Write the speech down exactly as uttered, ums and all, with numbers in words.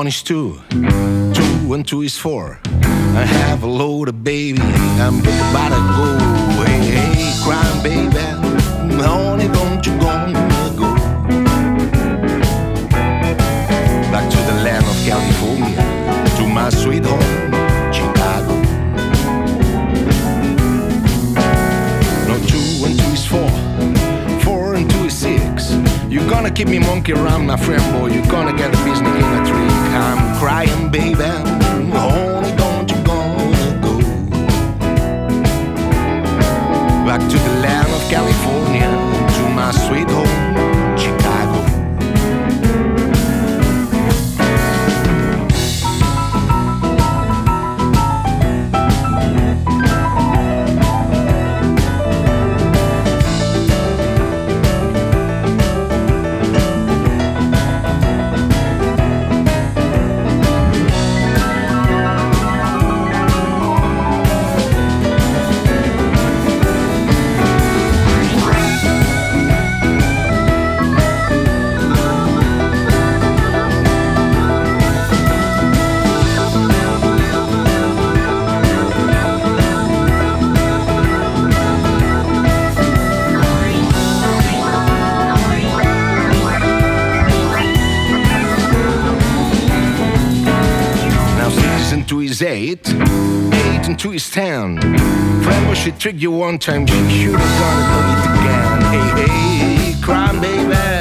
One is two, two and two is four. I have a load of baby, I'm about to go. Hey, hey, crying baby, honey, don't you gonna go back to the land of California, to my sweet home, Chicago. No, two and two is four, four and two is six. You're gonna keep me monkey around, my friend, boy. You're gonna get a business in a trick. I'm crying, baby, honey, don't you gonna go back to the land of California, to my sweet home, Chicago. Two is eight, eight and two is ten. Friend, was she tricked you one time, she should have gonna do it again. Hey, hey, crime baby,